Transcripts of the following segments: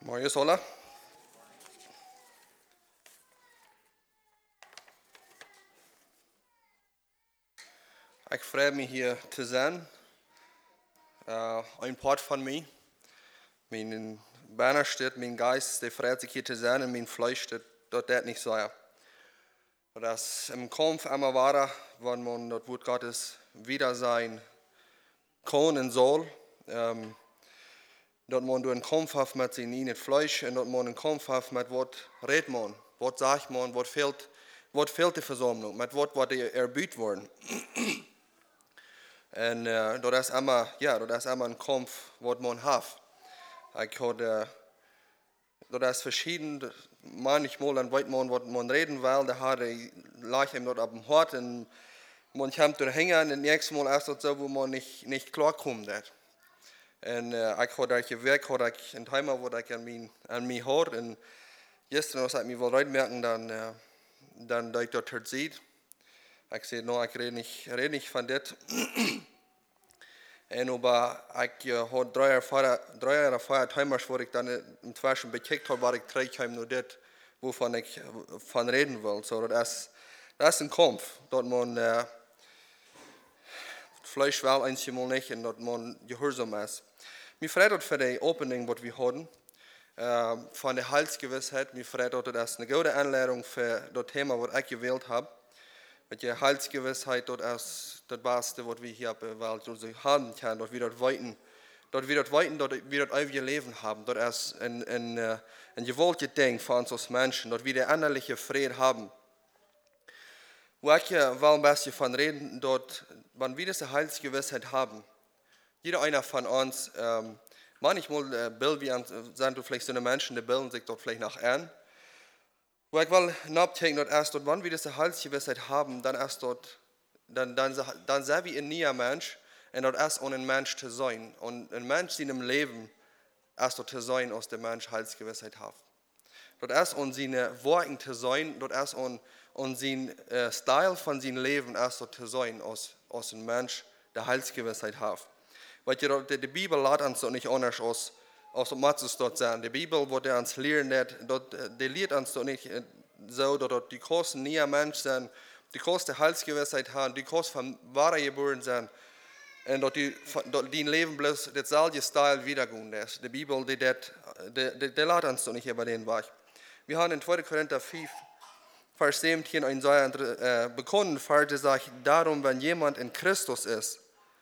Morgen, Sola. Ik freue mich hier te zijn. Een part van mij. Mijn banner steht, mijn geest, der freut sich hier te zijn en mijn vlees steht, dat niet zo. Dat is im Kampf immer war, wenn man das Wort Gottes wieder sein kann und soll. Dat man einen Kampf hat mit seinem in Fleisch und dat man einen Kampf hat mit was redet man, was sagt man, was fehlt die Versammlung, mit was wird erbüht worden. Und das ist immer ein Kampf, was man hat. Das ist verschieden, manchmal dann weiß man, was man reden will, da hat lag ihm dort auf dem Hort und man kommt dort hängen und nächstes Mal ist das so, wo man nicht klarkommt. En ik had dat gewerkt, had ik een timer wat ik aan mij had. En gisteren als ik me wil uitmerken, dan dat ik dat het ziet. Ik zei, nou, ik red niet van dit. En aber ik had 3 jaar vorher timers, waar ik dan intussen bekijkt had, waar ik terugkwam naar dit, waarvan ik van reden wil. So, dat is een kampf, dat man Fleisch wel eenmaal niet en dat man gehoorzaam is. Mir freut uns für die Opening, die wir hatten, von der Heilsgewissheit. Mir freut uns, das ist eine gute Anleitung für das Thema, das ich gewählt habe. Mit der Heilsgewissheit, das ist das Beste, was wir hier haben können, dass wir das weiten, dass wir das ewige Leben haben. Das ist ein gewollte Ding für uns als Menschen, dass wir den innerlichen Frieden haben. Wo ich will ein bisschen von reden, dass, wenn wir diese Heilsgewissheit haben, jeder einer von uns, manchmal sind vielleicht so eine Menschen, die bilden sich dort vielleicht nach an. Wo ich will nachdenken, dass erst dort, wenn wir diese Heilsgewissheit haben, dann sind wir ein neuer Mensch und dort erst ein Mensch zu sein. Und ein Mensch in dem Leben erst dort zu sein, aus dem Mensch Heilsgewissheit hat. Dort erst an seine Worte zu sein, dort erst an sein Stil von seinem Leben erst dort zu sein, aus einem Mensch, der Heilsgewissheit hat. Weil die Bibel lädt uns doch nicht anders aus Matthäus dort sein. Die Bibel, wo der uns lernt, die lehrt uns doch nicht so, dass die großen neue Menschen sind, die große Heilsgewissheit haben, die groß von wahrer geboren sind. Und dass die Leben bloß das selbe Stil wiedergehen ist. Die Bibel, die lädt uns doch nicht über den Weg. Wir haben in 2. Korinther 5, Vers 17 ein sehr bekannten Vers, der sagt, darum, wenn jemand in Christus ist,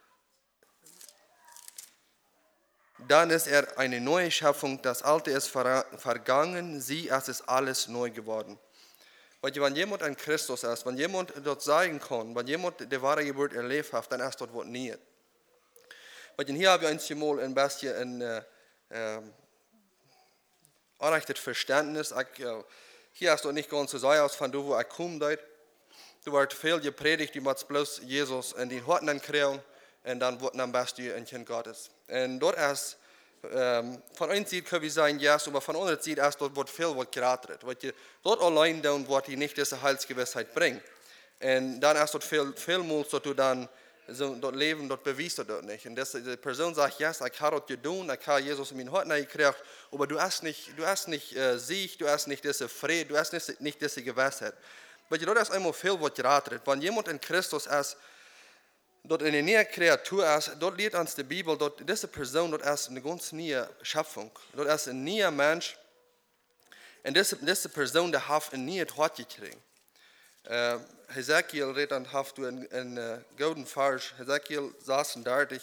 dann ist er eine neue Schöpfung, das Alte ist vergangen, es ist alles neu geworden. Weil wenn jemand in Christus ist, wenn jemand dort sagen kann, wenn jemand die wahre Geburt erlebt hat, dann ist dort was nie. Weil hier habe ich einmal ein bisschen ein anrechtes Verständnis. Hier hast du nicht ganz so aus von wo ich komme. Du wirst viel gepredigt, du musst bloß Jesus in den Horten kriegen. Und dann wird am besten ein Kind Gottes. Und dort ist, von einer Seite können wir sagen, ja, aber von anderer Seite ist dort wird viel geraten. Weil dort allein dann wird die nicht diese Heilsgewissheit bringen. Und dann ist dort viel Mut, dass du dann so dort leben, dort bewiesen dort nicht. Und die Person sagt, ja, ich habe das getan, ich habe Jesus in mein Herz gekriegt, aber du hast nicht Sieg, du hast nicht diese Friede, du hast nicht diese Gewissheit. Weil dort ist einmal viel geraten. Wenn jemand in Christus ist, dort eine neue Kreatur ist, dort lehrt uns die Bibel, dort diese Person, dort ist eine ganz neue Schöpfung. Dort ist ein neuer Mensch. Und diese Person, die hat ein neues Hort gekriegt. Hesekiel redet und hat du einen golden Vers, Hesekiel 36.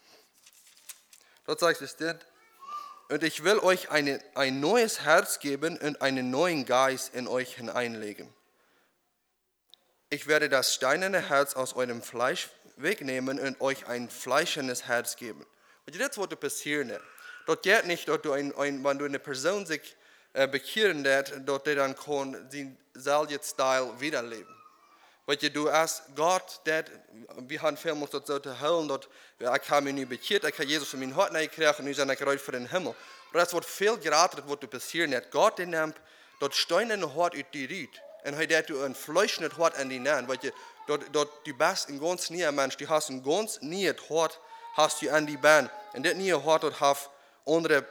Dort sagt es denn, und ich will euch ein neues Herz geben und einen neuen Geist in euch hineinlegen. Ich werde das steinerne Herz aus eurem Fleisch wegnehmen und euch ein fleischernes Herz geben. Und das wird passieren. Dort geht nicht, dass wenn du eine Person sich bekehren lässt, dass der dann kann den selben Stil wiederleben. Weil du als Gott, wir haben viel muss so zu hören, dass ich habe mich nicht bekehrt, ich habe Jesus in mein Herz gekriegt und ich bin gereut für den Himmel. Und das wird viel geraten, was passieren wird. Gott nimmt das steinerne Hort aus dir raus. Und hij dat du ein fleischendes Hort an die Nahen, weil du bist ein ganz neuer Mensch, du hast ein ganz neues Hort, hast du an die Bahn. Und das neue Hort hat andere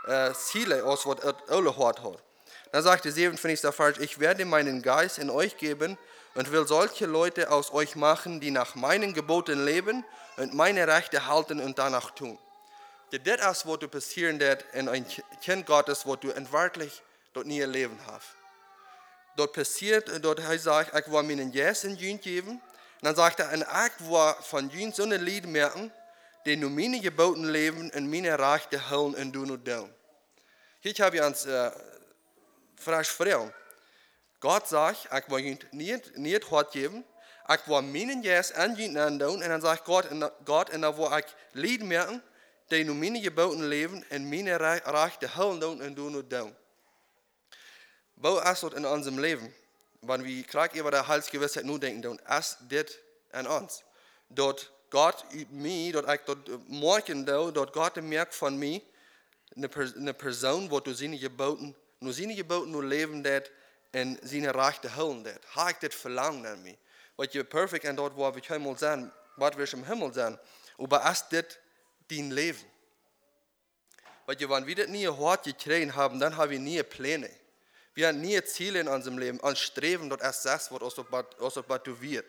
Ziele aus, was alle hart hat. Dann sagt der 27. Vers, ich werde meinen Geist in euch geben und will solche Leute aus euch machen, die nach meinen Geboten leben und meine Rechte halten und danach tun. Das ist, was du passieren wird in ein Kind Gottes, wo du entwörtlich dort nie Leben hast. Dort passiert, dort sagt, ich will meinen Jes in Jün geben. Und dann sagt er, und ich will von Jün so ein Lied merken, die nur meine Geboten leben und meine Rechte halten und du nur tun. Hier habe ich uns frisch fragen. Gott sagt, ich will nicht hart geben, ich will meinen Jes an Jün tun. Und dann sagt Gott, und dann will ich Lied merken, die nur meine Geboten leben und meine Rechte halten und du nur tun. Wo ist das in unserem Leben? Wenn wir gerade über die Heilsgewissheit nur denken, dann ist das an uns. Dort Gott übt mich, dort ich dort morgen dort Gott merkt von mir, eine Person, wo du seine Geboten nur leben wird und seine Rechte halten wird. Habe ich das verlangen an mich? Weil je perfekt und dort, wo wir Himmel sind, was wir im Himmel sind, aber ist das dein Leben? Weil wenn wir das nie hart gekriegt haben, dann haben wir nie Pläne. Wir haben nie Ziele in unserem Leben, an Streben, dort erst das, was wird.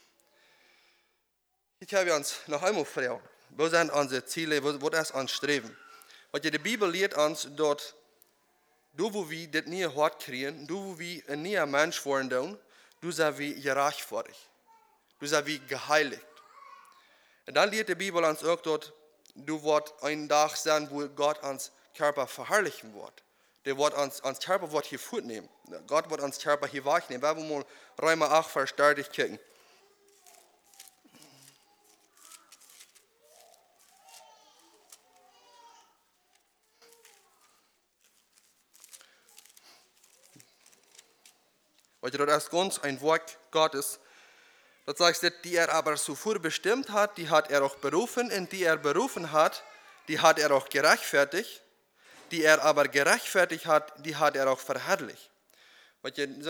Ich habe uns noch einmal gefragt, wo sind unsere Ziele, wo ist unser Streben? Weil die Bibel lehrt uns dort, du, wo wir das nie hart kriegen, du, wo wir ein neuer Mensch werden, du sei wie gerecht vor dich. Du sei wie geheiligt. Und dann lehrt die Bibel uns auch dort, du wirst einen Tag sein, wo Gott uns Körper verherrlichen wird. Der wird uns Körper hier fortnehmen. Gott wird uns Körper hier wegnehmen. Wir wollen mal Römer 8, Vers 30 kicken. Weil das ist ganz ein Wort Gottes. Das sagt, die er aber zuvor bestimmt hat, die hat er auch berufen. Und die er berufen hat, die hat er auch gerechtfertigt. Die er aber gerechtfertigt hat, die hat er auch verherrlicht. Weil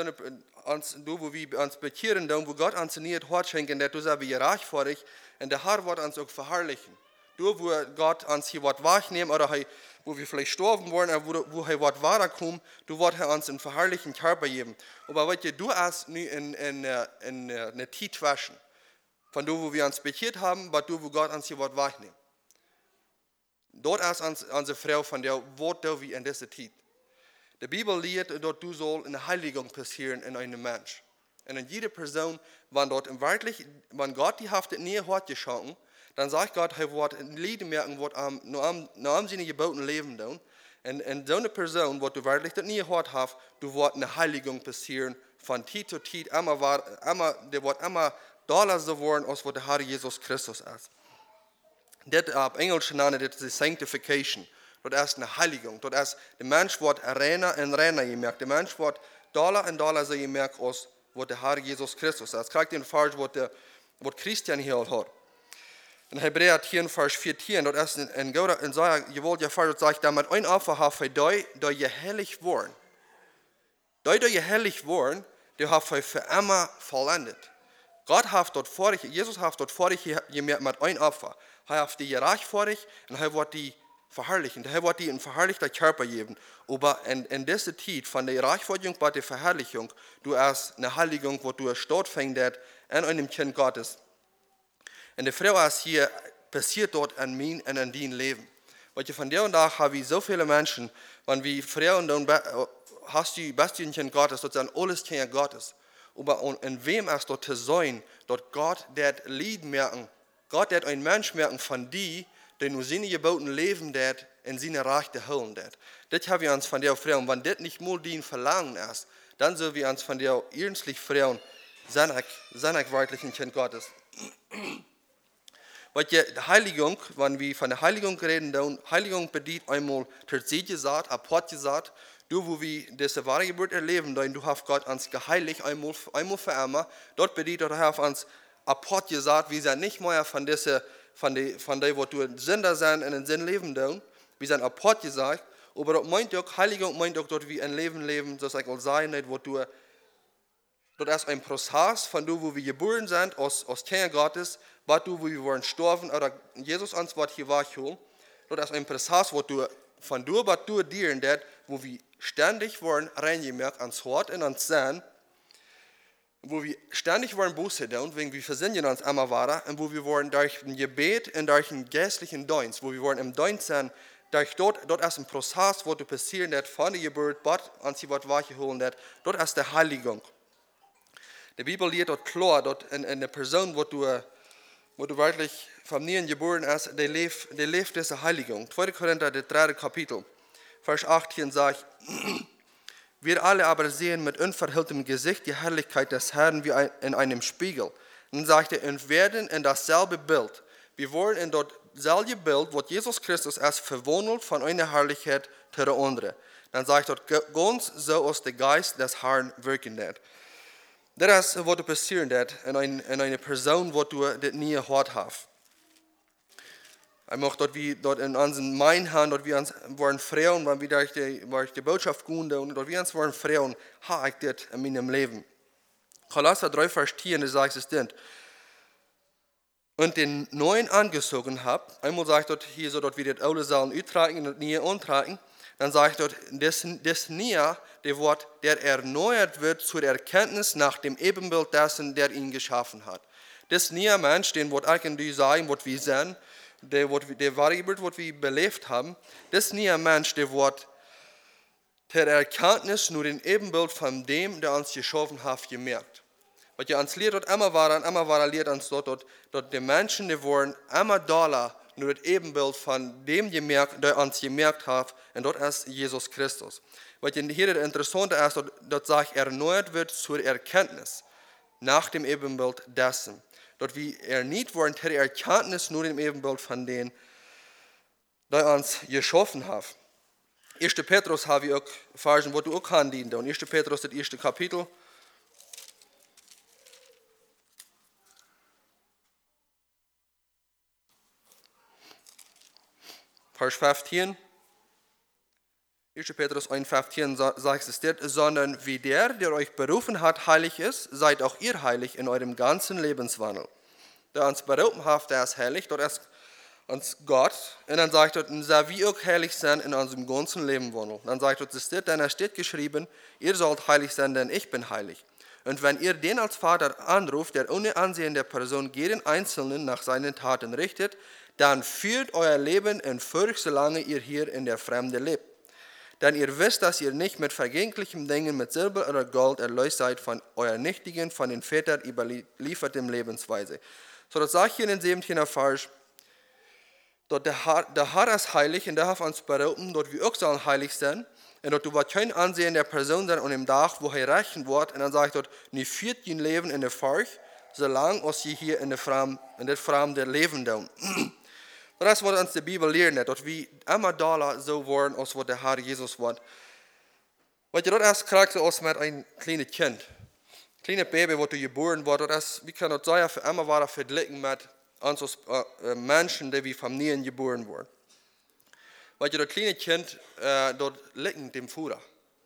du, wo wir uns bekehren, wo Gott uns nicht hart schenken, der du sagst, wie reich vor dich, und der Herr wird uns auch verherrlichen. Du, wo Gott uns hier was wahrnehmen, oder wo wir vielleicht sterben wollen, oder wo er was weiterkommen, du wirst uns einen verherrlichen Körper geben. Aber weißt du hast nie in eine Zeit waschen. Von du, wo wir uns bekehrt haben, aber du, wo Gott uns hier was wahrnehmen. Dort ist unsere Frau von der Wort wie in dieser Zeit. Die Bibel lehrt, dort du soll eine Heiligung passieren in einem Mensch. Und in jeder Person, wenn Gott die Hafte nie hat geschaut, dann sagt Gott, er wird ein Lied merken, wird nur am seine Geboten leben. Und so eine Person, wo du wirklich das nie hat hast, du wird eine Heiligung passieren von Zeit zu Zeit, der wird immer doller so werden, als was der Herr Jesus Christus ist. Das auf Englisch nennt das ist Sanctification. Das ist eine Heiligung. Das ist, der Mensch wird reiner und reiner gemerkt. Der Mensch wird doller und doller so gemerkt, als was der Herr Jesus Christus ist. Kijk den Vers, was Christian hier hat. In Hebräer 10, Vers 14, das ist ein guter, und sagt, ihr wollt ja Vers sagt, damit ein Opfer hat für die ihr heilig worden. Die ihr heilig worden, die hat für immer vollendet. Jesus hat dort vor dich gemerkt mit ein Opfer. Er hat die gerecht vor dich und er wird die verherrlichen. Er wird die einen verherrlichten Körper geben. Aber in dieser Zeit von der Reichwerdung bei der Verherrlichung, du hast eine Heiligung, wo du stattfindet an einem Kind Gottes. Und die Frau ist hier, passiert dort an mir und an dein Leben. Weil von der und da haben wir so viele Menschen, wenn wir Frauen dann hast du bist ein Kind Gottes, sozusagen alles Kind Gottes. Aber in wem ist dort zu sein, dort Gott das Lied merken, Gott wird ein Mensch merken von die, der nur seine Geboten leben wird und seine Rechte halten wird. Das haben wir uns von der Frau. Und wenn das nicht mal dein Verlangen ist, dann sollen wir uns von der ernstlich Frau sein ich wirklich ein Kind Gottes. Weil die Heiligung, wenn wir von der Heiligung reden, dann Heiligung bedient einmal tatsächlich gesagt, apart gesagt, du, wo wir diese wahre Geburt erleben, dann du hast Gott uns geheiligt, einmal für immer. Dort bedient er auf uns apart gesagt, wir sind nicht mehr von der, wo du Sünder sind und in Sinn leben, dann. Wir sind apart gesagt, aber dort meint auch, Heiligung meint auch dort wie ein Leben, so ich auch sein, wo du, dort ist ein Prozess von du, wo wir geboren sind, aus Kinder Gottes, was du, wo wir wollen sterben, oder Jesus uns, was hier war, dort ist ein Prozess, wo du von du was du dienen det, wo wir ständig waren reingemerkt ans Hort und ans Sinn, wo wir ständig waren Buße tun, wegen wir versündigen uns einmal waren, und wo wir waren durch ein Gebet und durch einen geistlichen Dienst, wo wir waren im Dienst sind, durch dort ist ein Prozess, wo du passieren det, von der Geburt, Gott an sie was wachholen det, dort ist der Heiligung. Die Bibel lehrt dort klar, dort in der Person, wo du wirklich vom Nieren geboren bist, der lebt diese Heiligung. 2. Korinther, der 3. Kapitel, Vers 18 sagt, wir alle aber sehen mit unverhülltem Gesicht die Herrlichkeit des Herrn wie in einem Spiegel. Dann sagt er, und werden in dasselbe Bild. Wir wollen in dort selbe Bild, wo Jesus Christus erst verwandelt von einer Herrlichkeit zu der anderen. Dann sagt er, ganz so aus der Geist des Herrn wirken wird. Das ist, was passieren wird in einer Person, wo du das nie gehört hast. Ich möchte dort in unseren Gemeinden, dort wir waren Frauen, wenn wir durch die Botschaft gehen, und dort wir waren Frauen, habe ich das in meinem Leben. Kolosser 3, Vers 10, da sagt es denn, und den Neuen angezogen habt, einmal sagt dort hier so, dort wir das alte sollen uttragen und nie untragen, dann sagt dort, das Nia, der Wort, der erneuert wird zur Erkenntnis nach dem Ebenbild dessen, der ihn geschaffen hat. Das Nia Mensch, den Wort eigentlich sagen, was wir sehen, der Variable, was wir belebt haben, das Nia Mensch, der Wort, der Erkenntnis nur den Ebenbild von dem, der uns geschaffen hat, gemerkt. Was ihr uns lehrt, dort immer war lehrt uns dort die Menschen, die wollen immer Dollar, nur das Ebenbild von dem der uns gemerkt hat, und dort ist Jesus Christus. Was hier das Interessante ist, dort sagt, erneuert wird zur Erkenntnis nach dem Ebenbild dessen. Dort wie nicht wollen, der Erkenntnis nur dem Ebenbild von denen, der uns geschaffen hat. 1. Petrus habe ich auch Versen, wo du auch kann dienen. Und 1. Petrus, das 1. Kapitel. Vers 15. 1. Petrus 1,15 sagt es dort, sondern wie der euch berufen hat, heilig ist, seid auch ihr heilig in eurem ganzen Lebenswandel. Der uns berufen hat, der ist heilig, dort ist uns Gott. Und dann sagt er, so wie auch heilig sein in unserem ganzen Lebenswandel. Dann sagt er, es steht, denn es steht geschrieben, ihr sollt heilig sein, denn ich bin heilig. Und wenn ihr den als Vater anruft, der ohne Ansehen der Person jeden Einzelnen nach seinen Taten richtet, dann führt euer Leben in Furcht, solange ihr hier in der Fremde lebt. Denn ihr wisst, dass ihr nicht mit vergänglichen Dingen, mit Silber oder Gold erlöst seid von eurer nichtigen, von den Vätern überlieferten Lebensweise. So, das sagt hier in den 17. Vers, dort der Herr ist heilig und der hat uns berufen, dort wir auch sollen heilig sein. Und dort du wird kein Ansehen der Person sein und im Tag, wo er rächen wird. Und dann sagt dort, nie führt dein Leben in der Furcht, solange als sie hier in der Fremde leben tun. Das ist, was uns die Bibel lehrt, dass wir immer da so wollen, als was der Herr Jesus war. Weil du das kriegst aus mit einem kleinen Kind. Ein kleines Baby, das geboren wurde, wie kann das sein, für immer war verglichen mit uns als Menschen, die wie vom Nieren geboren wurden. Weil das kleine Kind dort liegt dem Futter.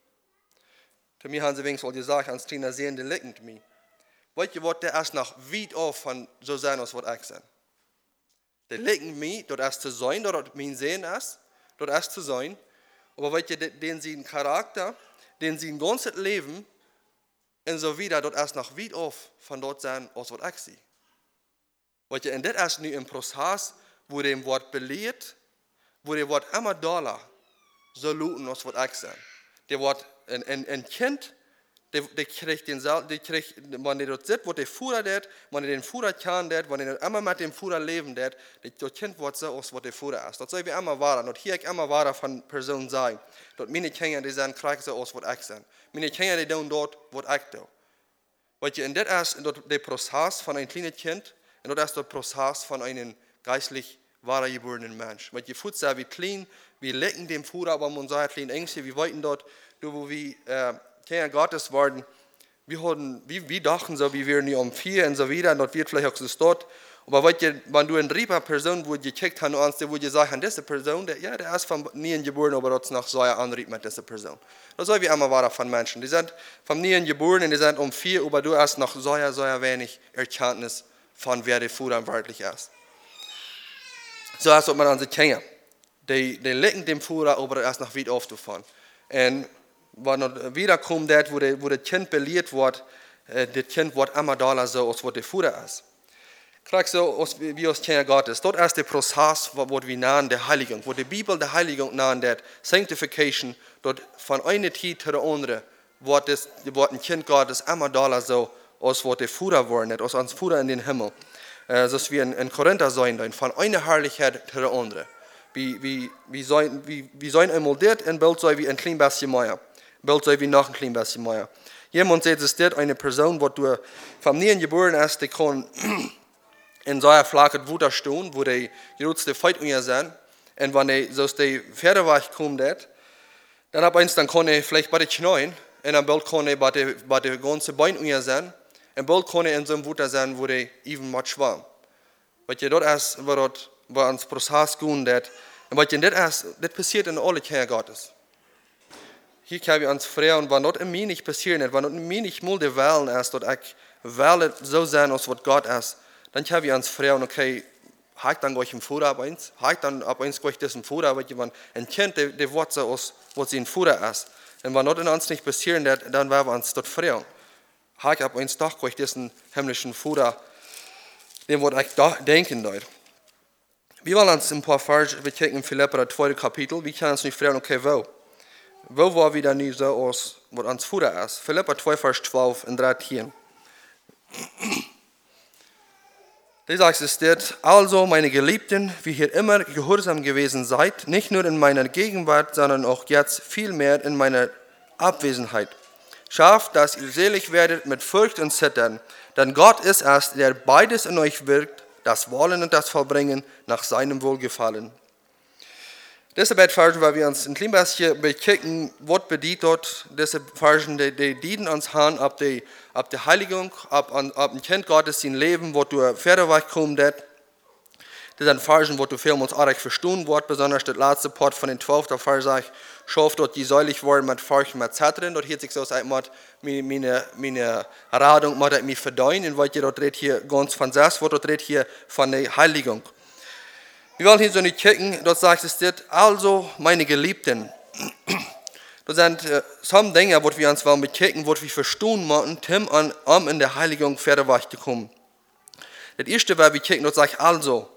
Zu mir haben sie wenigstens gesagt, als kleiner Sehen, der liegt mir. Weil ihr wollt der erst noch weit auf von so sein, als was ich sein. Der liegt mir, dort erst zu sein, dort mein Sehen ist, dort erst zu sein. Aber weil ihr den sie Charakter, den sie ein ganzes Leben, und so wieder, dort erst noch weit auf von dort sein, als was ich sehe. Weil ihr in das erst nicht im Prozess, wo dem Wort belehrt, wo der Wort immer Dollar so luten, als was ich sein. Der Wort ein Kind, der kriegt wenn der dort sitzt, wo der Führer det, wenn er den Führer kann det, wenn er immer mit dem Führer leben det, das Kind wird so aus, was der Führer ist. Das soll wie immer wahr, und hier ich immer wahr von Personen sein. Dort meine Kinder, die sind kriegen so aus, was ich sein. Meine Kinder, die tun dort, was ich tue. Weil ihr in das ist der Prozess von einem kleinen Kind, und das ist der Prozess von einem geistlich wahrer geborenen Mensch. Weil ihr Fuß sagt, wie klein, wir lecken dem Führer, aber man sagt klein Ängste, wir wollten dort, wo wir Kinder Gottes waren, wir dachten so, wie wir nicht um 4 und so wieder, und dort wird vielleicht auch so dort. Aber wenn du eine dritte Person, wo du gekickt hast, wo du sagst, diese Person, der ist von Nien geboren, aber dort noch so anrieb mit dieser Person. Das soll wie immer war von Menschen. Die sind von Nien geboren und die sind um 4, aber du hast noch so wenig Erkenntnis von wer der Führer wirklich ist. So ist es mit unseren Kindern. die lecken dem Fuhrer, aber erst nach weit aufzufahren. Und wenn er wiederkommt, wo das Kind belehrt wird, das Kind wird immer da so, als was der Fuhrer ist. Kriegst so, wie aus Kinder Gottes. Dort ist der Prozess, wo wir nahen der Heiligung, wo die Bibel der Heiligung nahen, der Sanctification, dort von einer Zeit zu der anderen, wird ein Kind Gottes immer da so, als was der Fuhrer worden ist, als uns Fuhrer in den Himmel. So dass wir in Korinther sein, von einer Herrlichkeit zu der anderen. Wir sollen einmal dort ein Bild sein wie ein klein bisschen mehr. Ein Bild sein wie noch ein klein bisschen mehr. Jemand sagt, es ist eine Person, die durch Familien geboren ist, die kann in so einer flachen Wutter stehen, wo die größte Feit unter sind. Und wenn die Pferdeweg kommt, dann kann ich vielleicht bei den Knien, und ein Bild kann ich bei den ganzen Beinen unter sein. Ein Bild kann ich in so einem Wutter sein, wo die even mit schwamm. Weil dort ist, wo uns Prozess gehen, und weil das passiert in alle Kinder Gottes. Hier können wir uns fragen, wenn dort in mir nicht passieren, wenn dort in mir nicht mal die Wellen ist, dort ich wähle so sein, als was Gott ist, dann können wir uns fragen, okay, habe ich dann gleich einen Fuhrer ab eins? Habe ich dann ab eins gleich diesen Fuhrer, weil jemand ein Kind, der wird so aus, was ein Fuhrer ist. Und wenn dort in uns nicht passieren, dann werden wir uns dort fragen. Habe ich ab eins doch gleich diesen himmlischen Fuhrer, den wird ich denken dort. Wir wollen uns ein paar Verse, wir checken in Philipper, das 2. Kapitel, wir können uns nicht fragen, okay, wo war wieder nie so aus, was uns Fuhrer ist? Philipper 2, Vers 12 und 13. Da sagt es dort, also meine Geliebten, wie ihr immer gehorsam gewesen seid, nicht nur in meiner Gegenwart, sondern auch jetzt viel mehr in meiner Abwesenheit. Schafft, dass ihr selig werdet mit Furcht und Zittern, denn Gott ist es, der beides in euch wirkt, das Wollen und das Vollbringen nach seinem Wohlgefallen. Diese beiden Versen, weil wir uns ein klein bisschen bekicken, was bedeutet dort, diese Versen, die dienen uns an, ab der Heiligung, ab ein Kind Gottes sein Leben, wo du Pferdeweg kommst. Das sind Versen, wo du für uns auch verstehen wird, besonders der letzte Part von den 12. Vers sagt, schafft dort die säulig worden mit Furcht und mit Zittern. Dort hört sich so aus, meine Radung mit mir verdeuen, und weil ihr dort redet hier ganz von selbst, wo dort redet hier von der Heiligung. Wir wollen hier so nicht kicken, dort sagt es dort, also meine Geliebten. Das sind some Dinge, wo wir uns mit kicken, wo wir verstehen müssen, um in der Heiligung Pferdeweg zu kommen. Das erste, was wir kicken, dort sagt also,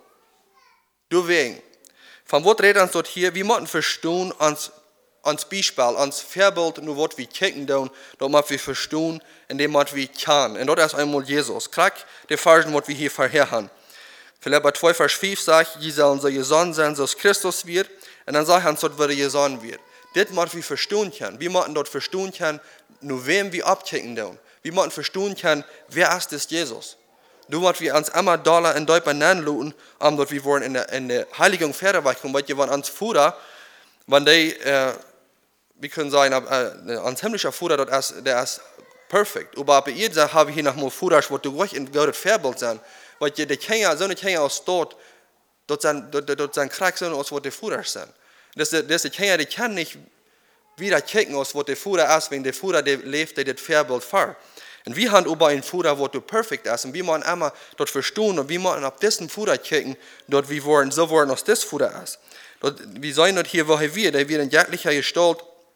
du wegen. Von was redet uns dort hier? Wir müssen verstehen, ans Beispiel, ans Vorbild, nur was wir kicken, dort müssen wir verstehen, indem wir können. Und dort ist einmal Jesus. Krieg die Versen, was wir hier vorher haben. Philipper 2, Vers 5 sagt, ihr sollen so gesonnen sein, so es Christus wird. Und dann sagt er uns dort, wer gesonnen wird. Das müssen wir verstehen können. Wir müssen dort verstehen können, nur wem wir abkicken dürfen. Wir müssen verstehen können, wer ist das Jesus. Du musst wir uns immer Dollar in Deutschland nennen lassen, dort wir wollen in der Heiligung Pferdeweg kommen, weil wir uns Fuhrer, wenn die, wir können sagen, ans himmlischer Fuhrer, der ist perfekt. Aber bei ihr habe ich hier noch mal Fuhrer, wo du ruhig in Gott Vorbild sein. Weil die Kinder, so eine Kinder aus dort sind Krieg so aus, wo die Fuhrer sind. Diese Kinder, die können nicht wieder kicken, aus, wo der Fuhrer ist, wenn der Fuhrer lebt, der das Vorbild fährt. Und wir haben über einen Fuhrer, wo du perfekt ist. Und wir müssen immer dort verstehen, und wir müssen auf diesen Fuhrer kicken, dort wir wollen, so wollen, als das Fuhrer ist. Wir sehen dort hier, wo er wird in jeglicher Gestalt.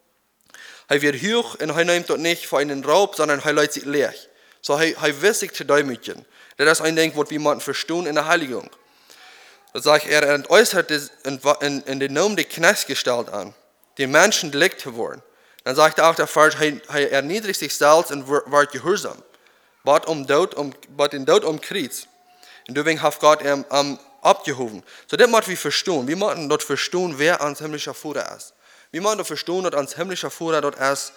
Er wird hoch, und er nimmt dort nicht für einen Raub, sondern er lässt sich leer. So, er wissigt zu Däumchen. Das ist ein Ding, was wir müssen verstehen in der Heiligung. Da sagt er äußert in den Namen der Knechtsgestalt an, den Menschen gelegt zu werden. Dann sagt er auch der Vers, er erniedrigt sich selbst und wird gehorsam. Bat den Tod um Kreuz. Und deswegen hat Gott ihn abgehoben. So, das müssen wir verstehen. Wir müssen dort verstehen, wer ans himmlischer Fuhrer ist. Wir müssen dort verstehen, dass ans himmlischer Fuhrer dort ist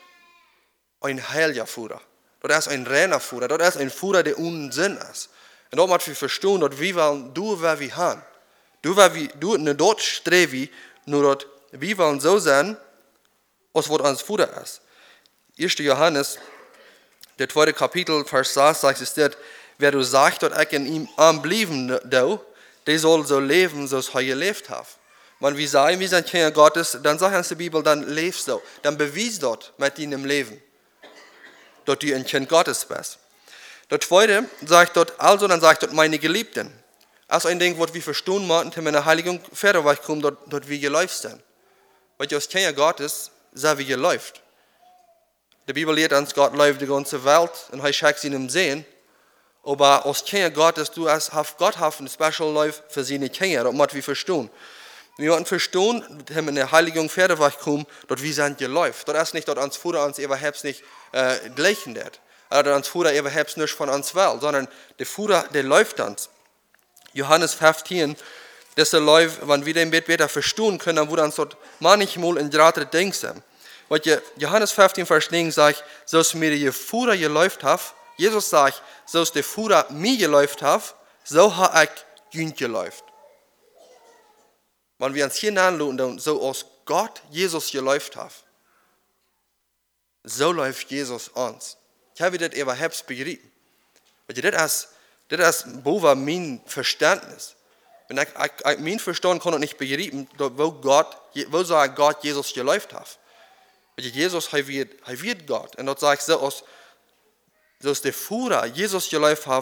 ein heiliger Fuhrer. Dort ist ein reiner Fuhrer. Dort ist ein Fuhrer, der ohne Sinn ist. Und dort müssen wir verstehen, dass wir wollen, wer wir haben. Du nicht dort streben, nur dort, wir wollen so sein, als was uns Fuhrer ist. 1. Johannes, der 2. Kapitel, Vers 6, sagt es dort, wer du sagst, dass ich in ihm anblieben darf, der soll so leben, so es er gelebt hat. Wenn wir sagen, wir sind Kinder Gottes, dann sagt uns die Bibel, dann lebst du. Dann bewies dort mit deinem Leben, dass du ein Kind Gottes bist. Der Zweite sagt dort, also dann sagt dort meine Geliebten. Als ein Ding, was wir verstehen müssen, wenn eine Heiligung fertig kommt, dort wie geläuft sind. Weil als Kinder Gottes, so wie geläuft. Die Bibel lehrt uns, Gott läuft die ganze Welt und er schickt sie im Sehen. Aber als Kinder Gottes, Gott hat ein Special Life für seine Kinder, das müssen wir verstehen. Wir müssen verstehen, wenn eine Heiligung fertig kommt, dort wie sind geläuft. Dort ist nicht, dort uns Vater uns überhaupt nicht gleichen wird. Oder uns Vater überhaupt nicht von uns will, sondern der Vater, der läuft uns. Johannes 15, das ist läuft, wenn wir den besser verstehen können, dann würde uns dort manchmal in gerade denken. Weil Johannes 15, Vers 9 sagt, so es mir der Vater geläuft hat, Jesus sagt, so es der Vater mir geläuft hat, so habe ich ihn geläuft. Wenn wir uns hier anschauen, so als Gott Jesus geläuft hat, so läuft Jesus uns. Ich habe das überhaupt begriffen. Weil das ist mein Verständnis. Wenn ich mein Verstand kann nicht begreifen, wo sagt Gott Jesus geläuft hat. Weil Jesus, er wird Gott. Und dort sagt so ist der Vater Jesus geläuft hat,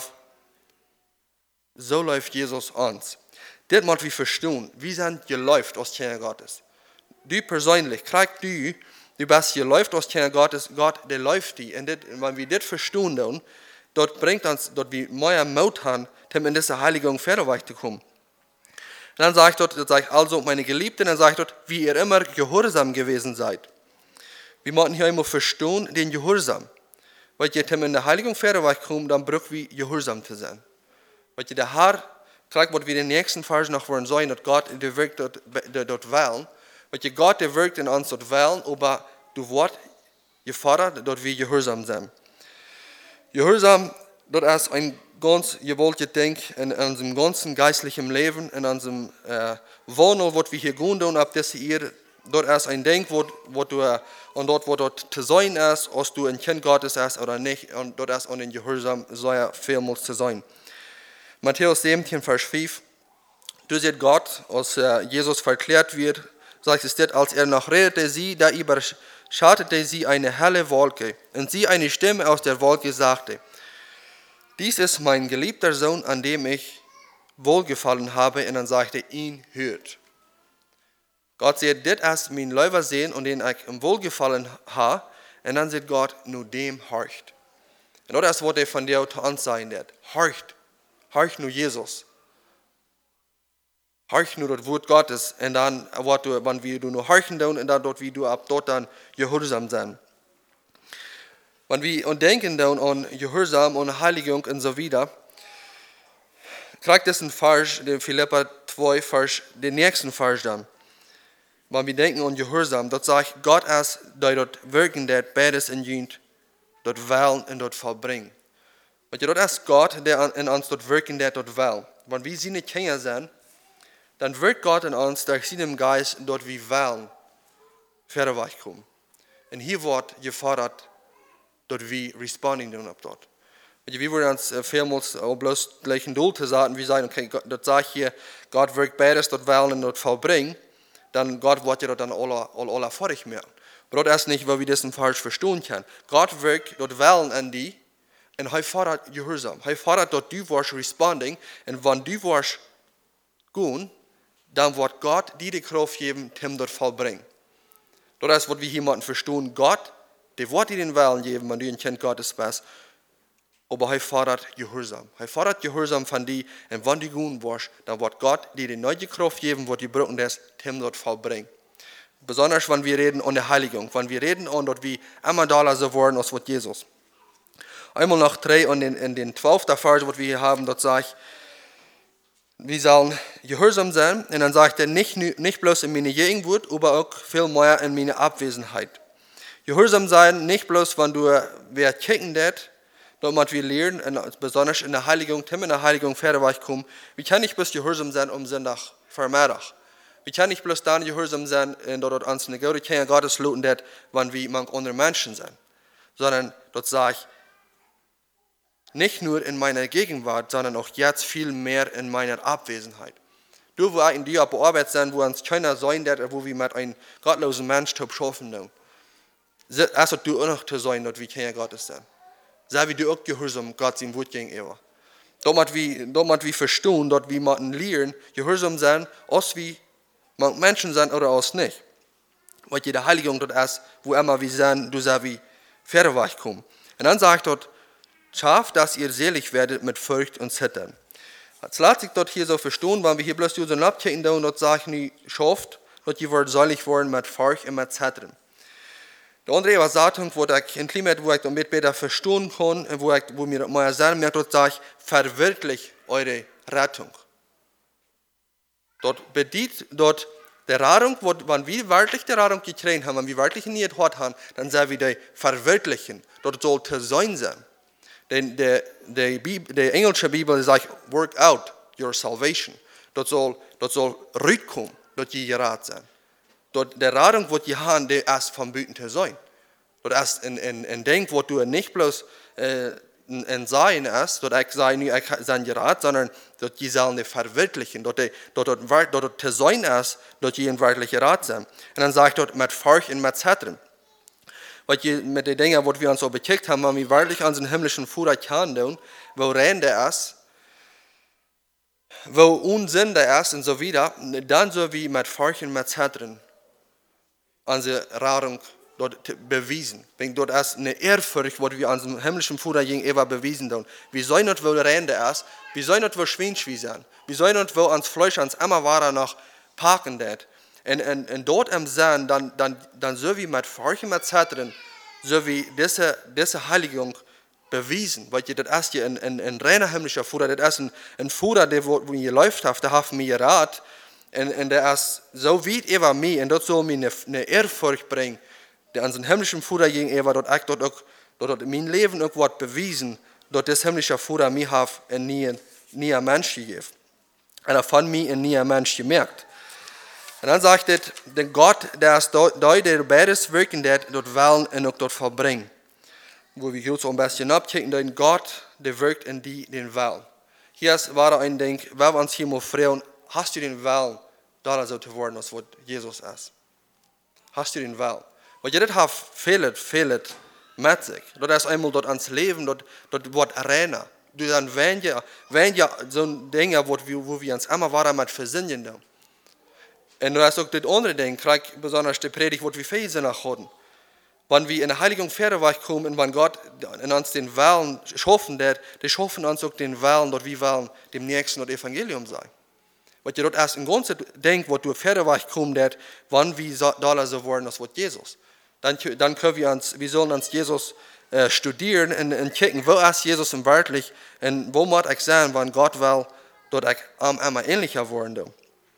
so läuft Jesus uns. Das muss wir verstehen. Wir sind geläuft als Kinder Gottes. Du persönlich, du bist geläuft als Kinder Gottes, Gott, der läuft die. Und wenn wir das verstehen, dann, dort bringt uns, dort wir mehr Mut haben, in diese Heiligung fertig zu kommen. Und dann sagt dort, also meine Geliebten, dann sagt dort, wie ihr immer gehorsam gewesen seid. Wir müssen hier immer verstehen, den Gehorsam. Weil ihr in der Heiligung fertig kommen, dann braucht wir gehorsam zu sein. Weil der Herr, gleich was wir in den nächsten Vers noch wollen sagen, dass Gott der wirkt dort wählen. Weil Gott der wirkt in uns dort wählen, aber du wirst gefordert, dort wir gehorsam sein. Gehorsam, das ist ein ganz gewolltes Ding in unserem ganzen geistlichen Leben, in unserem Wohnung, was wir hier gehen, ab das hier, dort ist ein Ding, wo dort zu sein ist, ob du ein Kind Gottes bist oder nicht, und dort ist auch ein Gehorsam, soll ja vielmals zu sein. Matthäus 17, Vers 5, du siehst Gott, als Jesus verklärt wird, sagt es dort, als er noch redete, da überschattete sie eine helle Wolke, und sie eine Stimme aus der Wolke sagte, dies ist mein geliebter Sohn, an dem ich wohlgefallen habe, und dann sagte, ihn hört. Gott sagt, das ist mein Läufer sehen, und den ich im Wohlgefallen habe, und dann sagt Gott, nur dem horcht. Und das ist, was er von dir zu uns sagen wird, horcht nur Jesus. Horch nur das Wort Gottes, und dann, wenn wir nur horchen, und dann dort, wie du ab dort dann gehorsam sein. Wenn wir denken an Gehorsam und Heiligung und so weiter, kriegt das ein Vers, den Philipper 2, Vers, den nächsten Vers dann. Wenn wir denken an Gehorsam, dort sagt Gott ist, der dort wirken, der beides in jünt, dort wählen und dort vollbringen. Weil dort ist Gott, der in uns dort wirken, der dort wählen. Wenn wir seine Kinder sind, dann wirkt Gott in uns durch seinen Geist dort wie wählen, fertig kommen. Und hier wird gefordert, dort wie responding tun ab dort. Wir wollen uns vielmals bloß gleich ein Doel zu sagen, wir sagen, okay, dort sage ich hier, Gott wirkt beides dort wählen und dort vollbringen, dann Gott wird ja dort dann alle fertig machen. Aber dort ist nicht, weil wir das falsch verstehen können. Gott wirkt dort wählen an die, und er fordert Gehorsam. Er fordert dort, du wirst responding, und wenn du wirst gehen, dann wird Gott dir die Kraft geben, dem dort vollbringen. Das ist, was wir hier müssen verstehen. Gott, der wird dir den Willen geben, wenn du ein Kind Gottes bist. Aber er fordert Gehorsam. Er fordert Gehorsam von dir. Und wenn du gehen wirst, dann wird Gott dir die neue Kraft geben, was die brauchen, das dem dort vollbringen. Besonders, wenn wir reden an der Heiligung. Wenn wir reden an dort, wie immer da so worden, als wird Jesus. Einmal noch 3 und in den 12. Vers, was wir hier haben, dort sagt, wir sollen gehorsam sein, und dann sagt er, nicht bloß in meiner Gegenwart, aber auch viel mehr in meiner Abwesenheit. Gehorsam sein, nicht bloß, wenn du wer kicken det, dort wir lernen, besonders in der Heiligung, fertig kommen, wir können nicht bloß gehorsam sein Sonntag Vormittag. Wir können nicht bloß dann gehorsam sein, und dort uns eine gute Kinder Gottes luten, wenn wir manch andere Menschen sind. Sondern dort sage ich, nicht nur in meiner Gegenwart, sondern auch jetzt viel mehr in meiner Abwesenheit. Du, wo in dir auf der Arbeit sind, wo uns keiner sein wird, wo wir mit einem gottlosen Menschen schaffen. Also du auch noch zu sein, dort wie Kinder Gottes sind. Sei wie du auch gehorsam Gott sein Wort gegenüber. damit wir verstehen, dass wir müssen lernen, gehorsam sein, als wie Menschen sind oder als nicht. Weil die Heiligung dort ist, wo immer wir sind, du sagst, wie Pferdeweg kommen. Und dann sagt dort, schafft, dass ihr selig werdet mit Furcht und Zittern. Jetzt lässt sich dort hier so verstehen, wenn wir hier bloß unseren Abchecken da und dort sagen, ihr schafft, dass ihr wollt selig worden mit Furcht und mit Zittern. Der andere Übersetzung, wo ich in Klimat, wo ich damit besser verstehen kann, wo mir mal sagen, mir dort sagt, verwirklicht eure Rettung. Dort bedient dort der Rettung, wenn wir wirklich die Rettung gekriegt haben, wenn wir wirklich nie gehört haben, dann sagen wir die verwirklichen. Dort soll zu sein sein. Denn die englische Bibel sagt, work out your salvation. Dort soll rauskommen, dort die gerat sein. Dort der Rettung, was die haben, der ist vom Büten zu sein. Dort ist ein Denk, was du nicht bloß ein Sein ist, dort ich sei nicht sein gerat, sondern dort die sollen nicht verwirklichen. Dort zu sein ist, dort die in wirkliche Rat sein. Und dann sagt dort mit Furcht und mit Zittern. Weil mit den Dingen, die wir uns so bekickt haben, wenn wir wirklich an den himmlischen Vater kennen, wo rein der ist, wo Unsinn der ist und so wieder, dann so wie mit Furcht und mit Zittern unsere Rettung dort bewiesen. Wenn dort ist eine Ehrfurcht, was wir an dem himmlischen Vater gegenüber bewiesen haben. Wir sollen nicht, wo rein der ist, wir sollen nicht, wo Schweinschwie sein. Wir sollen nicht, wo ans Fleisch, ans Emmerware noch parken det. Und dort im Sein, dann so wie mit Furcht und mit Zittern, so wie diese Heiligung bewiesen. Weil das ist ja ein reiner himmlischer Vater, das ist ein Vater, der wo ihr läuft habt, der hat mir Rat. Und der ist so weit über mich, und dort soll mir eine Ehrfurcht bringen, der an den himmlischen Vater gegenüber, dort mein Leben irgendwas bewiesen, dort das himmlische Vater mir hat nie ein Mensch gegeben. Und von mir nie ein Mensch gemerkt. Und dann sagt er, der Gott, der ist der beides wirken, der dort wollen und auch dort vollbringen. Wo wir jetzt so ein bisschen abchecken, der Gott, der wirkt in die, den Willen. Hier war ein Ding, wenn wir uns hier mal fragen, hast du den Willen, da so zu werden, als was Jesus ist? Hast du den Willen? Weil das hat viele mit sich. Das ist einmal dort ans Leben, dort wird Arena. Dann wenn ja so Dinge, wo wir uns immer weiter mit versinnen. Und das ist auch das andere Ding, besonders die Predigt, wo wir viel Sinn haben. Wenn wir in der Heiligung Pferdeweg kommen und wenn Gott in uns den Willen schaffen, der schaffen uns auch den Willen, dort wir wollen dem Nächsten das Evangelium sein. Weil ihr dort erst ein ganzes Ding, wo du Pferdeweg kommen, wann wir da so wollen, das wird Jesus. Dann können wir sollen uns Jesus studieren und gucken, wo ist Jesus im Wörtlich und wo muss ich sein, wenn Gott will, dort ich immer ähnlicher werden.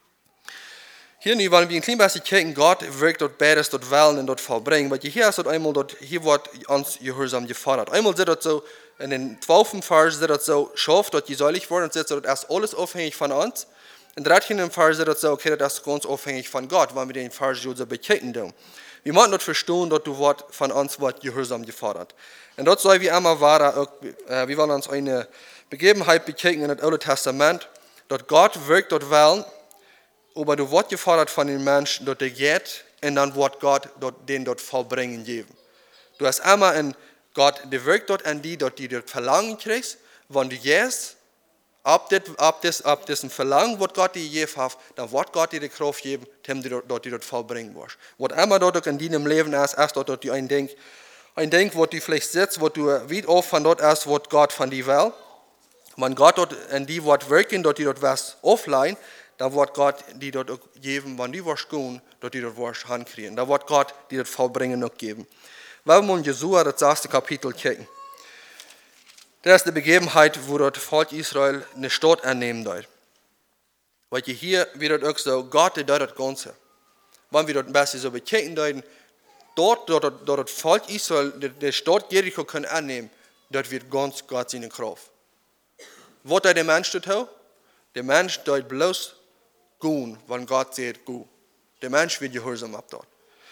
Hier nicht, wenn wir ein klein bisschen gucken, Gott wirkt dort beides, dort wollen und dort vollbringen, weil hier ist dort einmal hier wird uns Gehorsam gefordert. Einmal sieht dort so, in den 12. Vers sieht dort so, schafft dort die selig worden und sieht dort erst alles abhängig von uns. In der 13. Vers sieht dort so, okay, das ist ganz abhängig von Gott, wenn wir den Vers so bekicken. Wir müssen dort verstehen, dass du Wort von uns wird Gehorsam gefordert. Und dort soll wir immer weiter, wir wollen uns eine Begebenheit bekicken in das Alte Testament, dort Gott wirkt dort wollen, aber du wird gefordert von den Menschen, dort der geht, und dann wird Gott den dort vollbringen geben. Du hast immer in Gott, der wirkt dort an die dort Verlangen kriegst, wenn du gehst, ab diesem Verlangen, was Gott dir gegeben hat, dann wird Gott dir die Kraft geben, dem du dort vollbringen wirst. Was immer dort in deinem Leben ist dort ein Ding, wo du vielleicht sitzt, wo du weit auf von dort ist, was Gott von dir will. Wenn Gott dort in die Wort wirken, dort die dort was offline, dann wird Gott die dort geben, wenn die was tun, dort die dort was hankriegen. Da wird Gott die dort vollbringen noch geben. Wenn wir in Jesua, das 1. Kapitel, gucken. Das ist die Begebenheit, wo das Volk Israel eine Stadt annehmen dort. Weil hier wird auch so, Gott dort das Ganze. Wenn wir dort ein bisschen so bekennen dort das Volk Israel, die Stadt Jericho können annehmen, dort wird ganz Gott seine Kraft. Was der Mensch tut? Der Mensch dort bloß gehen, wenn Gott sagt, gut. Der Mensch wird gehorsam ab dort.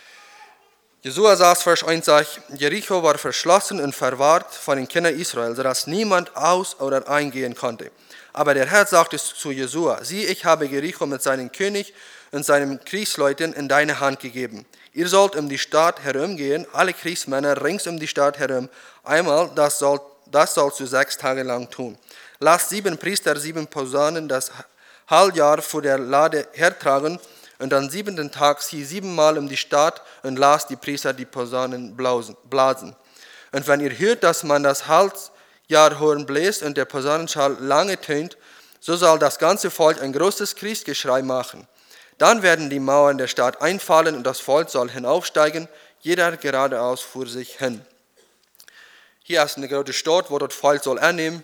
Jesua sagt, Vers 1 sagt, Jericho war verschlossen und verwahrt von den Kindern Israel, sodass niemand aus- oder eingehen konnte. Aber der Herr sagte zu Jesua, sieh, ich habe Jericho mit seinem König und seinen Kriegsleuten in deine Hand gegeben. Ihr sollt um die Stadt herumgehen, alle Kriegsmänner rings um die Stadt herum. Einmal, das das sollst du 6 Tage lang tun. Lass 7 Priester 7 Posaunen das Halbjahr vor der Lade hertragen und am 7. Tag zieh 7-mal um die Stadt und lass die Priester die Posaunen blasen. Und wenn ihr hört, dass man das Halbjahrhorn bläst und der Posaunenschall lange tönt, so soll das ganze Volk ein großes Kriegsgeschrei machen. Dann werden die Mauern der Stadt einfallen und das Volk soll hinaufsteigen, jeder geradeaus vor sich hin. Hier ist eine große Stadt, wo das Volk soll annehmen.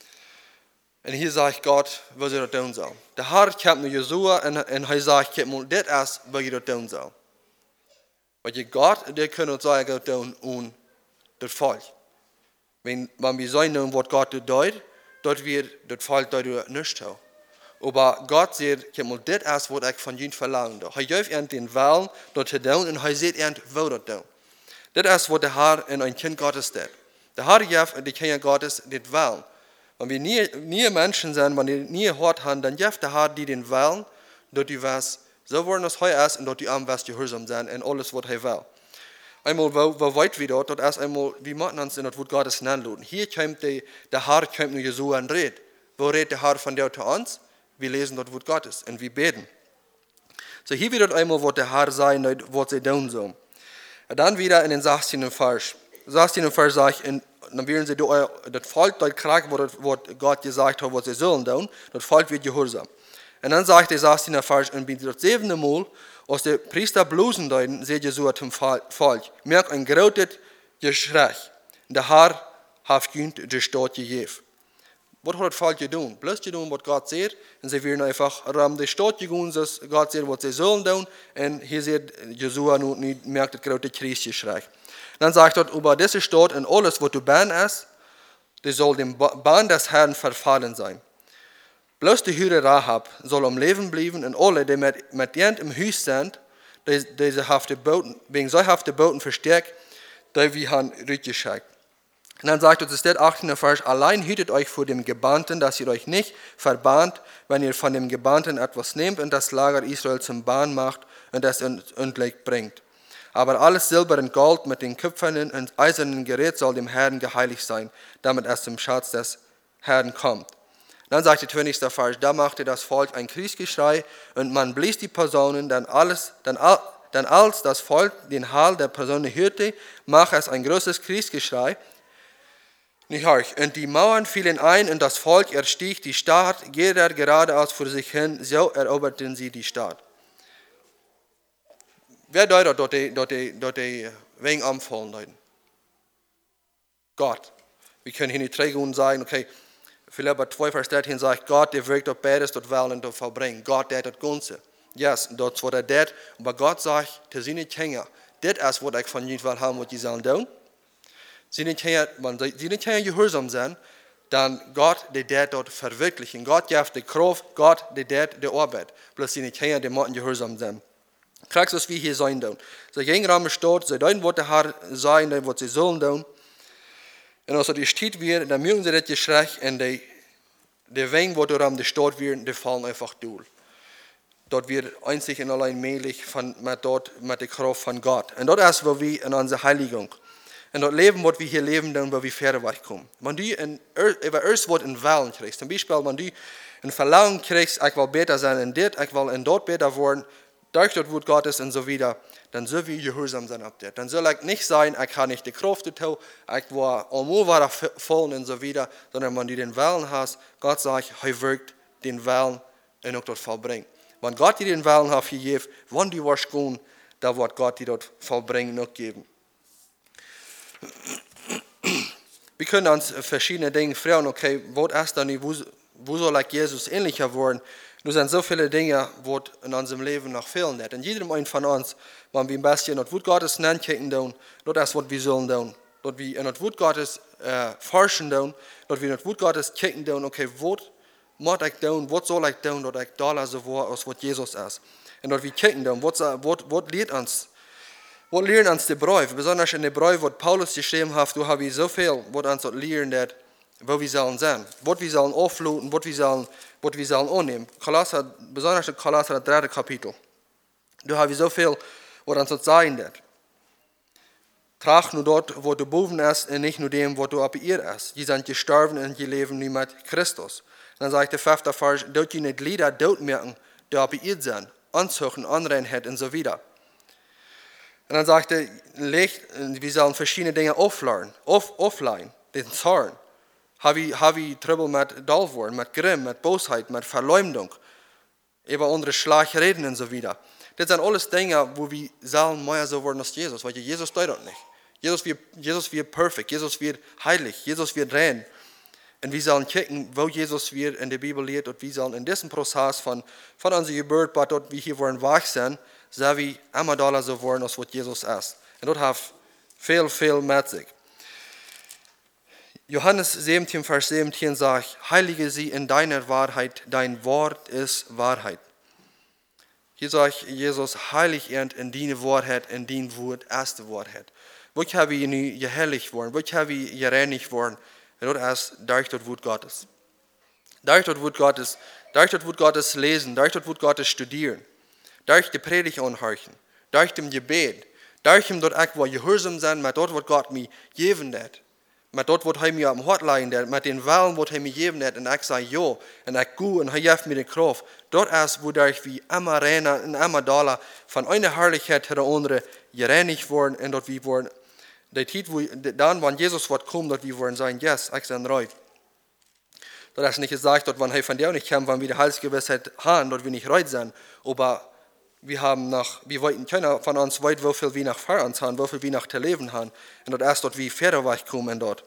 Und hier sagt Gott, was ihr das tun soll. Der Herr kommt mit Josua und er sagt, das ist, was ihr das tun soll. Weil Gott, der kann uns sagen, was tun und das Volk. Wenn wir sagen, was Gott tut, dort wird das Volk dort nicht tun. Aber Gott sagt, das ist, was ich von ihnen verlange. Er gibt den Willen, dort zu tun, und er sagt, wo das tun. Das ist, was der Herr in ein Kind Gottes tut. Der Herr gibt die Kinder Gottes den Willen. Wenn wir nie Menschen sind, wenn wir nie Hort haben, dann gibt der Herr die den Willen, dort die was so wollen, als er ist, und dort die am was gehorsam sind, und alles, was er will. Einmal, wo weit wir dort ist einmal, wie machen uns in das Wort Gottes nanluden. Hier kommt der Herr kommt nur Jesua und redet. Wo redet der Herr von der zu uns? Wir lesen das Wort Gottes und wir beten. So hier wird einmal, was der Herr sagt, was sie tun sollen. Und dann wieder in den 16. Vers. 16. Vers sagt, dann werden sie das Volk dort kriegen, was Gott gesagt hat, was sie sollen tun. Das Volk wird gehorsam. Und dann sagt der 16. Vers, und bin das 7. Mal, als der Priester bloßen deuten, seht Jesua zum Volk. Merkt ein großes Geschrei. Der Herr hat ihnen die Stadt gegeben. Was hat das Volk getan? Bloß getan, was Gott sagt. Und sie werden einfach um die Stadt gegangen, dass Gott sagt, was sie sollen tun. Und hier sieht Jesua nun, merkt das große Kriegsgeschrei. Dann sagt Gott, über diese Stadt und alles, was du ban ist, das soll dem Bann des Herrn verfallen sein. Bloß die Hure Rahab soll am Leben bleiben und alle, die mit ihr im Haus sind, wegen solcher Boten verstärkt, die wir haben rückgeschickt. Und dann sagt uns das 18. Vers, allein hütet euch vor dem Gebannten, dass ihr euch nicht verbannt, wenn ihr von dem Gebannten etwas nehmt und das Lager Israel zum Bann macht und es ins Unglück bringt. Aber alles Silber und Gold mit den Köpfen und eisernen Gerät soll dem Herrn geheiligt sein, damit es zum Schatz des Herrn kommt. Dann sagt der 20. Vers, da machte das Volk ein Kriegsgeschrei und man blies die Posaunen, als das Volk den Hall der Posaune hörte, machte es ein großes Kriegsgeschrei. Und die Mauern fielen ein und das Volk erstieg die Stadt, jeder geradeaus vor sich hin, so eroberten sie die Stadt. Wer deutet dort die Wegen anfallen deuten? Gott. Wir können hier nicht trägen und sagen, okay, Philipper 2, Vers 13 sagt, Gott, der wirkt dort beides, dort Willen und dort vollbringen. Gott, der das Ganze. Yes, dort war der das. Aber Gott sagt, zu seinen Kindern, das ist, was ich von ihnen will haben, was sie sollen tun. Wenn sie nicht gehorsam sind, dann Gott, der dort verwirklichen. Gott gibt die Kraft, Gott, der die Arbeit. Bloß sie nicht die müssen gehorsam sein. Kriegst du, was wir hier sein tun. Sie gehen am Stadt, sie deuten, was der Herr sagen, was sie sollen tun. Und als die steht wird, dann mögen sie das Geschrei und die Wegen, wo dort am der Stadt wird, die fallen einfach durch. Dort wird einzig und allein möglich mit der Kraft von Gott. Und dort ist, wo wir in unserer Heiligung. Und dort leben, was wir hier leben, dann, wo wir fährt kommen. Wenn du über erst was in Wahlen kriegst, zum Beispiel, wenn du ein Verlangen kriegst, ich will besser sein in dit, ich will in dort besser werden, durch das Wort Gottes und so wieder, dann soll wir gehorsam sein ab der. Dann soll ich nicht sein, ich habe nicht die Kraft dazu, ich war einmal voll und so wieder, sondern wenn du den Willen hast, Gott sagt, er wirkt den Willen und auch dort vollbringen. Wenn Gott dir den Willen hat gegeben, wenn du warst gehen, da wird Gott dir dort vollbringen und geben. Wir können uns verschiedene Dinge fragen, okay, was ist dann, wo soll ich Jesus ähnlicher werden? Nur sind so viele Dinge, die in unserem Leben noch fehlen. Und jedem einen von uns, wenn wir ein bisschen das Wort Gottes nachdenken, das ist, was wir sollen tun. Dass wir in das Wort Gottes forschen, dass wir in das Wort Gottes kicken, okay, was muss ich tun, was soll ich tun, dass ich da so war, als was Jesus ist. Und dass wir kicken, was lehrt uns? Was lernen uns die Briefe? Besonders in den Briefen, was Paulus geschrieben hat, da habe ich so viel, was uns lernen, wo wir sollen sein, was wir sollen aufluten, was wir sollen annehmen. Besonders in Kolosser 3. Kapitel. Da habe ich so viel, was uns sagen wird. trag nur dort, wo du boven ist, und nicht nur dem, wo du ab ihr ist. Die sind gestorben und die leben nicht mit Christus. Und dann sagt der 5. Vers, dort die nicht Glieder dort merken, die ab ihr sind, Anzuchten, Anreinheit und so weiter. Und dann sagt er, wir sollen verschiedene Dinge aufleihen, den Zorn. Habe ich Trouble mit Dalworn, mit Grimm, mit Bosheit, mit Verleumdung, über unsere Schlachreden und so weiter. Das sind alles Dinge, wo wir sollen mehr so werden als Jesus, weil Jesus tut das nicht. Jesus wird perfekt, Jesus wird heilig, Jesus wird rein. Und wir sollen gucken, wo Jesus wird in der Bibel lehrt, und wir sollen in diesem Prozess von unserer Geburt, bis dort wir hier wollen wach sein, so wie immer da so werden, als was Jesus ist. Und dort hat viel mit sich. Johannes 17, Vers 17 sagt, heilige sie in deiner Wahrheit, dein Wort ist Wahrheit. Hier sagt Jesus, heilig in deine Wahrheit, in dein Wort ist die Wahrheit. Wo habe ich nu geheiligt worden, wo habe ich gereinigt worden? Und das ist durch das Wort Gottes. Durch das Wort Gottes lesen, durch das Wort Gottes studieren, durch die Predigt anhören, durch dem Gebet, durch dem dort auch, wo gehorsam sind, mit dort, was Gott mir geben hat. Met dat wat hij me op mijn hart legde, met den Willen wat hij me gegeven heeft, en ik zei ja, en ik goed, en hij geeft me de kracht. Dat is wodurch we immer rennen en immer dalen, van eine Herrlichkeit ter andere gereinigt worden, en dat we worden, de tijd, dan wanneer Jezus wordt komen, dat we worden zijn, yes, ik ben reut. Dat is niet gezegd, dat wanneer hij van jou niet komt, wanneer we de Heilsgewissheit haben, dat we niet reut zijn, aber wir wollten keiner von uns weit, wie viel wir noch vor uns haben, wie viel wir noch zu leben haben. Und dort erst dort wie Pferde kommen dort.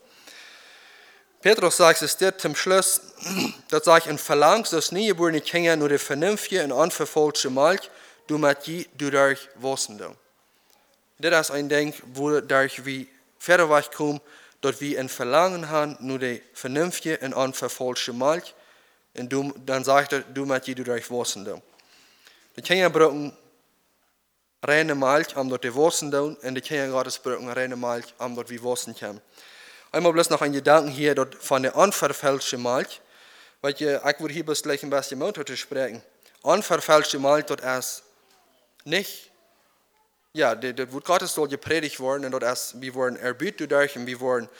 Petrus sagt es dir zum Schluss, dort sagt und verlangst das niegeborene Kinder nur die vernünftige und unverfolgte Malch, du mit je durch wissen du. Das ist ein Ding, wodurch wir Pferde kommen, dort wir ein Verlangen haben, nur die vernünftige und unverfolgte Malch. Und dann sagt er, du mit je durch wissen du. De Kinder brauchen reine Milch, um dort die Wurzeln tun, und die Kinder Gottes brauchen reine Milch, um dort wie Wurzeln kommen. Einmal bloß noch ein Gedanken hier dort von der unverfälschten Milch, weil ich würde hier bloß gleich ein bisschen Motor zu sprechen. Unverfälschte Milch, dort ist nicht, ja, das Wort Gottes soll gepredigt werden, und dort ist, wir werden erbüht durch, und wir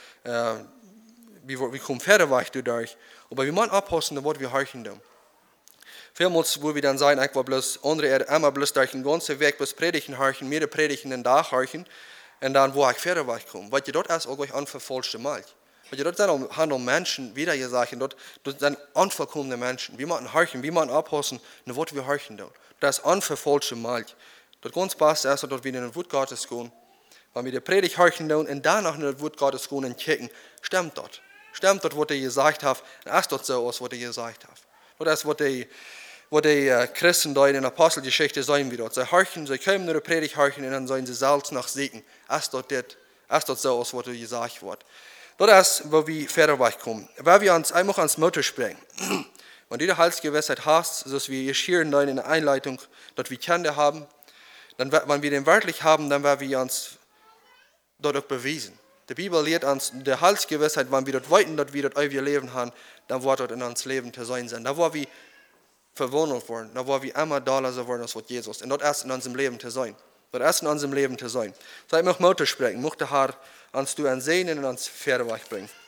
kommen Pferde durch, aber wir müssen abpassen, da wird wir horchen tun. Vielmals, wo wir dann sagen, ich war bloß andere immer bloß durch den ganzen Weg bis Predigen horchen, mir Predigen den Tag horchen, und dann, wo ich Pferde komme. Weil dort ist auch gleich unverfolgte Milch. Weil dort sind Menschen, wieder gesagt, dort sind unvollkommene Menschen. Wir müssen horchen, wir müssen abpassen, und was wir horchen tun. Das ist unverfolgte Milch. Dort ganz passt erst, dort wir in den Wort Gottes gehen, wenn wir die Predigt horchen tun, und danach in den Wort Gottes gehen und kicken, stimmt dort. Stimmt dort, was er gesagt hat, und ist dort so aus, was er gesagt hat. Und das ist, was die Christen da in der Apostelgeschichte sein wird. Sie horchen, sie kommen nur die Predigt horchen, und dann sollen sie Salz nach Siegen. Ist dort so aus, was gesagt wird. Das ist, wo wir fertig kommen. Weil wir uns einmal ans Motto springen. Wenn du die Heilsgewissheit hast, so wie wir hier in der Einleitung, dass wir Kinder haben, dann, wenn wir den wirklich haben, dann werden wir uns dort auch bewiesen. Die Bibel lehrt uns die Heilsgewissheit, wenn wir dort weiten, dass wir dort ewig Leben haben, dann wird dort in uns Leben zu sein. Da wo wir verwundert worden, da wo wir immer da so worden, als Jesus. Und dort erst in unserem Leben zu sein. Dort erst in unserem Leben zu sein. So ich möchte Motto sprechen, möchte Herr uns du ansehen und uns Pferde bringen.